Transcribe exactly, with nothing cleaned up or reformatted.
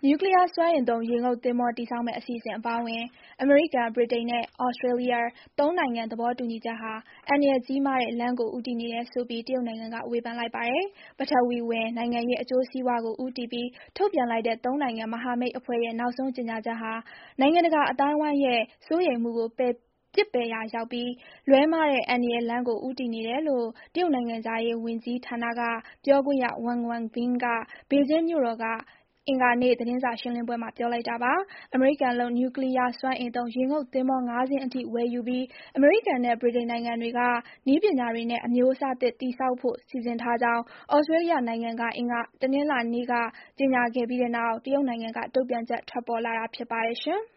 နျူကလ িয়ারစွမ်းအင်သုံးရေငုပ်သင်္ဘောတည်ဆောက်မယ့်အစီအစဉ်အပါအဝင် အမေရိကန်၊ ဗြိတိန်နဲ့ ဩစတြေးလျ သုံးနိုင်ငံသဘောတူညီချက်ဟာ အန္တရာယ်ကြီးမားတဲ့လမ်းကို ဦးတည်နေတယ်ဆိုပြီး တရုတ်နိုင်ငံက ဝေဖန်လိုက်ပါတယ်။ ပထဝီဝင်နိုင်ငံရဲ့အကျိုးစီးပွားကိုဦးတည်ပြီး ထုတ်ပြန်လိုက်တဲ့ သုံးနိုင်ငံမဟာမိတ်အဖွဲ့ရဲ့ နောက်ဆုံးကြေညာချက်ဟာ နိုင်ငံတကာအသိုင်းအဝိုင်းရဲ့စိုးရိမ်မှုကို ပစ်ပယ်ရာရောက်ပြီး လွဲမှားတဲ့အန္တရာယ်လမ်းကို ဦးတည်နေတယ်လို့ တရုတ်နိုင်ငံခြားရေးဝန်ကြီးဌာန ပြောခွင့်ရ Wang Wenbin က ဘေကျင်းမြို့တော်က အင်္ဂါနေ့ သတင်းစာရှင်းလင်းပွဲမှာ ပြောလိုက်တာပါ။ အမေရိကန်လုပ် နျူကလ িয়ারစွမ်းအင်သုံး ရေငုပ်သင်္ဘော ငါးစင်းအထိ ဝယ်ယူပြီး အမေရိကန်နဲ့ ဗြိတိန်နိုင်ငံတွေက နည်းပညာတွေနဲ့ အမျိုးအစားသစ်တည်ဆောက်ဖို့ စီစဉ်ထားကြောင်း ဩစတြေးလျနိုင်ငံက တနင်္လာနေ့က ကြေညာခဲ့ပြီးနောက် တရုတ်နိုင်ငံက တုံ့ပြန်ချက် ထွက်ပေါ်လာတာ ဖြစ်ပါတယ်။